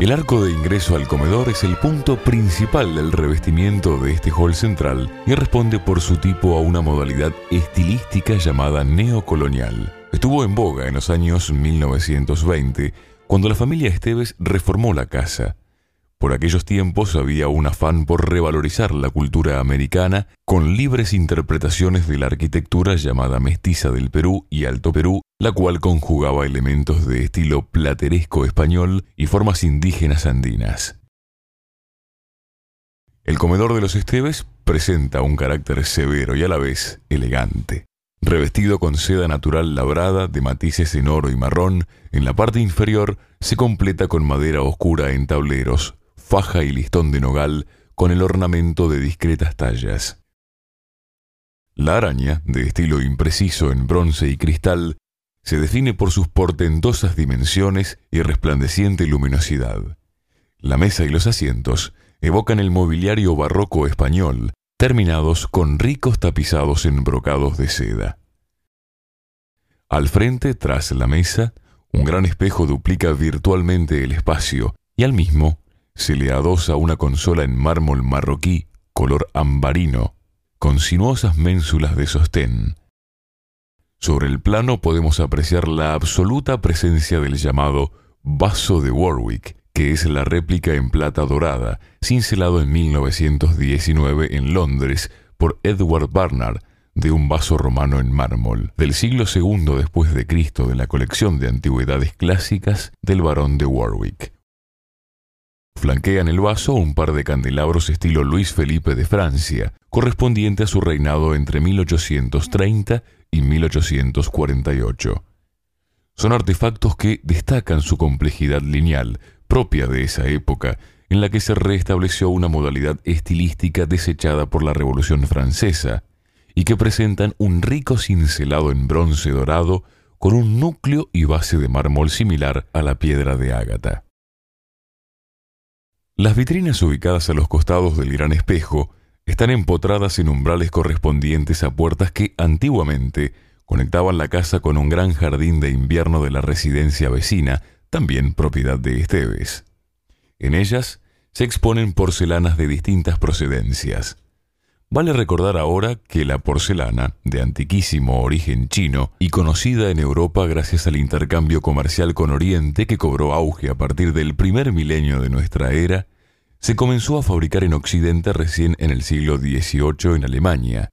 El arco de ingreso al comedor es el punto principal del revestimiento de este hall central y responde por su tipo a una modalidad estilística llamada neocolonial. Estuvo en boga en los años 1920, cuando la familia Esteves reformó la casa. Por aquellos tiempos había un afán por revalorizar la cultura americana con libres interpretaciones de la arquitectura llamada mestiza del Perú y Alto Perú, la cual conjugaba elementos de estilo plateresco español y formas indígenas andinas. El comedor de los Esteves presenta un carácter severo y a la vez elegante. Revestido con seda natural labrada de matices en oro y marrón, en la parte inferior se completa con madera oscura en tableros, faja y listón de nogal con el ornamento de discretas tallas. La araña, de estilo impreciso en bronce y cristal, se define por sus portentosas dimensiones y resplandeciente luminosidad. La mesa y los asientos evocan el mobiliario barroco español, terminados con ricos tapizados en brocados de seda. Al frente, tras la mesa, un gran espejo duplica virtualmente el espacio y al mismo se le adosa una consola en mármol marroquí, color ambarino, con sinuosas ménsulas de sostén. Sobre el plano podemos apreciar la absoluta presencia del llamado vaso de Warwick, que es la réplica en plata dorada, cincelado en 1919 en Londres por Edward Barnard, de un vaso romano en mármol, del siglo II después de Cristo, de la colección de antigüedades clásicas del barón de Warwick. Flanquean el vaso un par de candelabros estilo Luis Felipe de Francia, correspondiente a su reinado entre 1830 y 1848. Son artefactos que destacan su complejidad lineal, propia de esa época, en la que se restableció una modalidad estilística desechada por la Revolución Francesa, y que presentan un rico cincelado en bronce dorado con un núcleo y base de mármol similar a la piedra de ágata. Las vitrinas ubicadas a los costados del gran espejo están empotradas en umbrales correspondientes a puertas que antiguamente conectaban la casa con un gran jardín de invierno de la residencia vecina, también propiedad de Esteves. En ellas se exponen porcelanas de distintas procedencias. Vale recordar ahora que la porcelana, de antiquísimo origen chino y conocida en Europa gracias al intercambio comercial con Oriente que cobró auge a partir del primer milenio de nuestra era, se comenzó a fabricar en Occidente recién en el siglo XVIII en Alemania.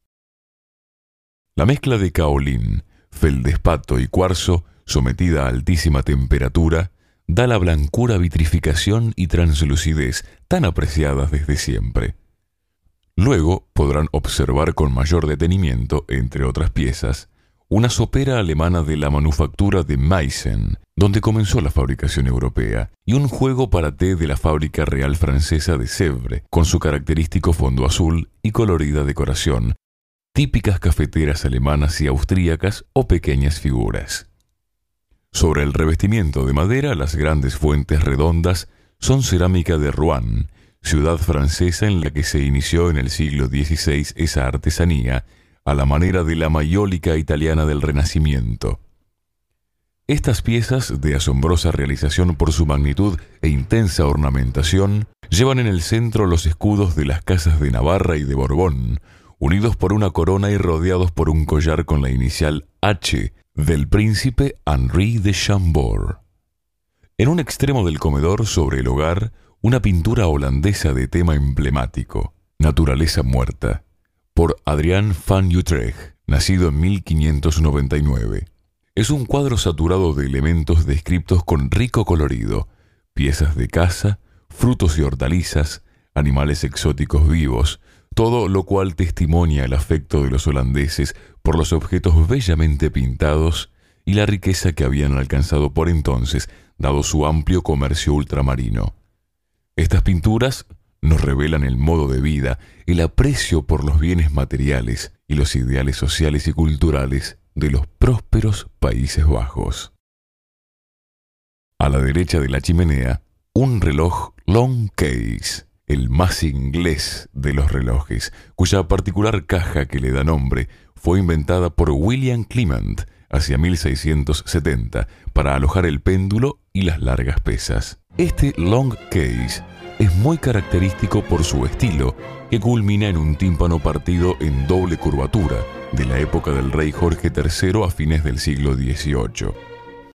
La mezcla de caolín, feldespato y cuarzo, sometida a altísima temperatura, da la blancura, vitrificación y translucidez tan apreciadas desde siempre. Luego podrán observar con mayor detenimiento, entre otras piezas, una sopera alemana de la manufactura de Meissen, donde comenzó la fabricación europea, y un juego para té de la fábrica real francesa de Sèvres, con su característico fondo azul y colorida decoración, típicas cafeteras alemanas y austríacas o pequeñas figuras. Sobre el revestimiento de madera, las grandes fuentes redondas son cerámica de Rouen, ciudad francesa en la que se inició en el siglo XVI esa artesanía, a la manera de la mayólica italiana del Renacimiento. Estas piezas, de asombrosa realización por su magnitud e intensa ornamentación, llevan en el centro los escudos de las casas de Navarra y de Borbón, unidos por una corona y rodeados por un collar con la inicial H del príncipe Henri de Chambord. En un extremo del comedor, sobre el hogar, una pintura holandesa de tema emblemático, Naturaleza muerta, por Adriaan van Utrecht, nacido en 1599. Es un cuadro saturado de elementos descriptos con rico colorido, piezas de caza, frutos y hortalizas, animales exóticos vivos, todo lo cual testimonia el afecto de los holandeses por los objetos bellamente pintados y la riqueza que habían alcanzado por entonces, dado su amplio comercio ultramarino. Estas pinturas nos revelan el modo de vida, el aprecio por los bienes materiales y los ideales sociales y culturales de los prósperos Países Bajos. A la derecha de la chimenea, un reloj long case, el más inglés de los relojes, cuya particular caja que le da nombre fue inventada por William Clement hacia 1670, para alojar el péndulo y las largas pesas. Este long case es muy característico por su estilo, que culmina en un tímpano partido en doble curvatura, de la época del rey Jorge III a fines del siglo XVIII.